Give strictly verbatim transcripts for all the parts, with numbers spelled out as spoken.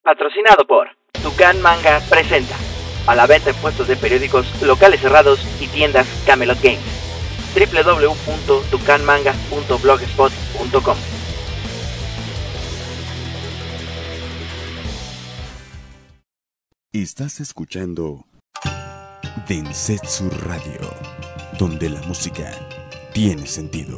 Patrocinado por Tucán Manga presenta a la venta en puestos de periódicos, locales cerrados y tiendas Camelot Games. doble u doble u doble u punto tucán manga punto blogspot punto com. Estás escuchando Densetsu Radio, donde la música tiene sentido.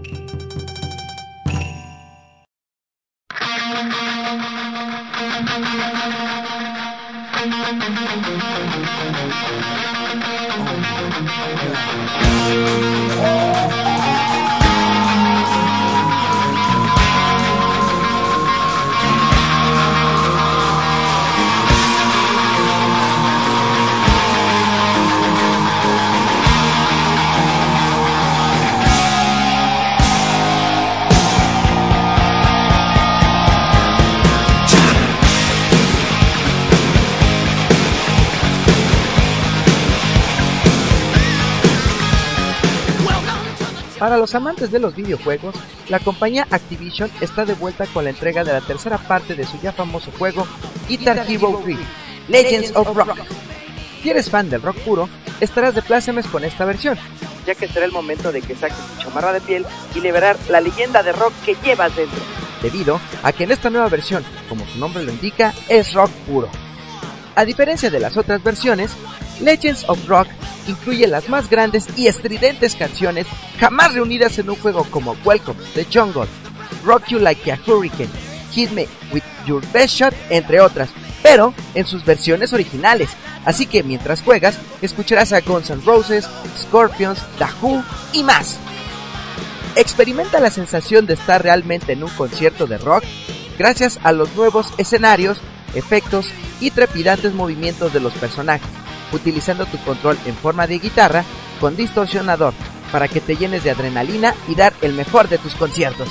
Para los amantes de los videojuegos, la compañía Activision está de vuelta con la entrega de la tercera parte de su ya famoso juego Guitar Hero tres, Legends of Rock. Si eres fan del rock puro, estarás de plácemes con esta versión, ya que será el momento de que saques tu chamarra de piel y liberar la leyenda de rock que llevas dentro, debido a que en esta nueva versión, como su nombre lo indica, es rock puro. A diferencia de las otras versiones, Legends of Rock incluye las más grandes y estridentes canciones jamás reunidas en un juego como Welcome to the Jungle, Rock You Like a Hurricane, Hit Me With Your Best Shot, entre otras, pero en sus versiones originales, así que mientras juegas, escucharás a Guns N' Roses, Scorpions, The Who y más. Experimenta la sensación de estar realmente en un concierto de rock gracias a los nuevos escenarios, efectos y trepidantes movimientos de los personajes, utilizando tu control en forma de guitarra con distorsionador para que te llenes de adrenalina y dar el mejor de tus conciertos.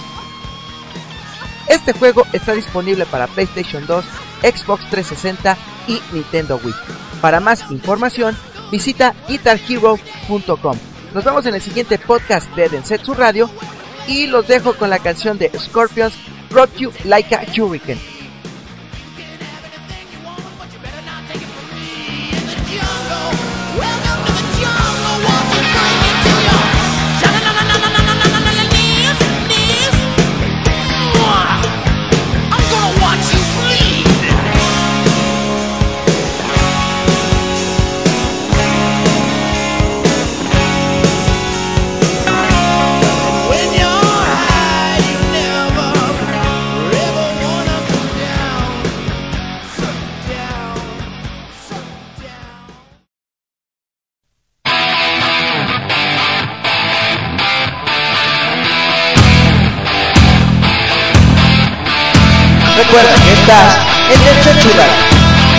Este juego está disponible para PlayStation dos, Xbox trescientos sesenta y Nintendo Wii. Para más información, visita guitar hero punto com. Nos vemos en el siguiente podcast de Densetsu Radio y los dejo con la canción de Scorpions, Rock You Like a Hurricane. Recuerda que estás en Densetsu Radio.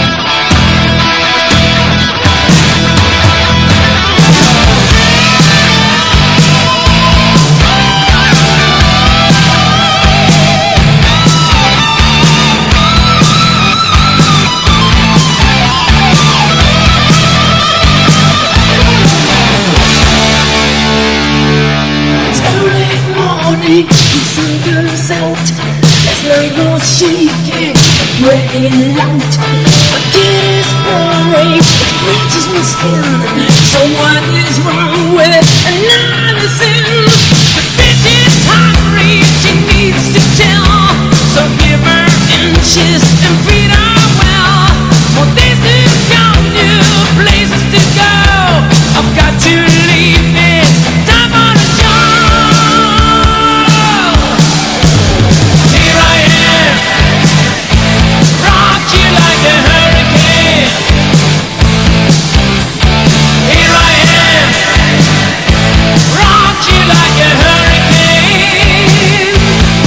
Shaking, praying loud. Forget his worry, bleaches my skin. So what is wrong with another sin? The bitch is hungry, she needs to tell. So give her inches and feed her well. More days to come, new places to go. I've got to leave it, time for the job. Here I am. Rock you like a hurricane. Here I am. Rock you like a hurricane.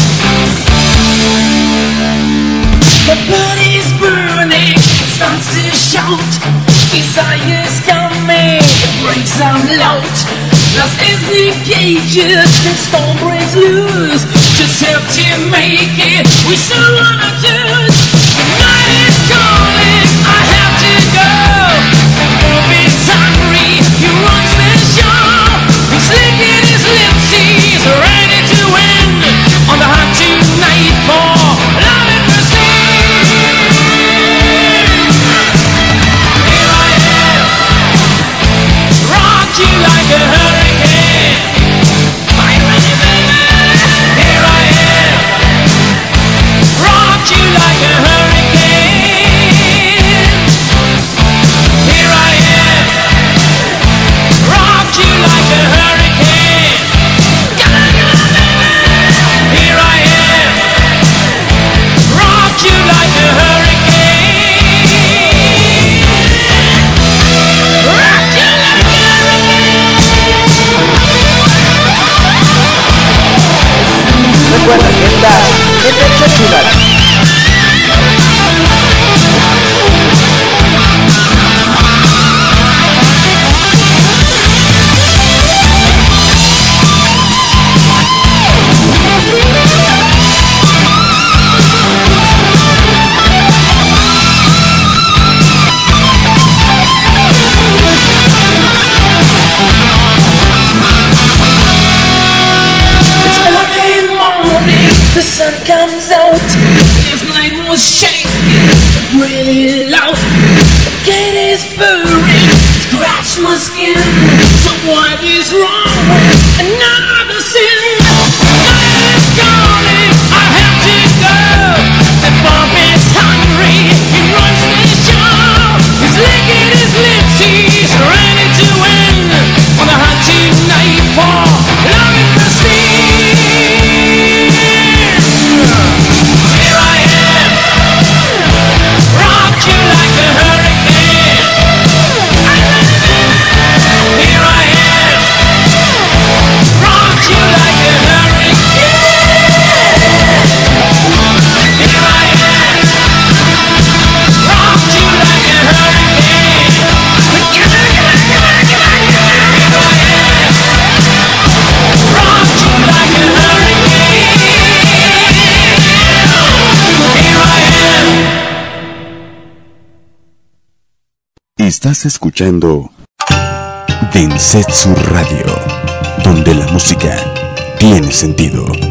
The blood is burning, it starts to shout. Desire's coming, it breaks out loud. Lost is the cages, the storm breaks loose. Just help to make it, we still wanna choose. The night is calling, I have to go. The wolf is hungry, he runs the show. He's licking his lips, he's ready to win. On the hunt tonight for love and mercy. really loud. Get his furry, scratch my skin. So what is wrong with another sin? Night is calling, I have to go. The Bob is hungry, he runs the show. He's licking his lips, he's ready to win. On the hunting night for love and prestige. Here I am, rock you like a hurricane. Here I am, rock you like a hurricane. Here I am, rock you like a hurricane. Here I am, rock you like a hurricane. Here I am. Estás escuchando Densetsu Radio, donde la música tiene sentido.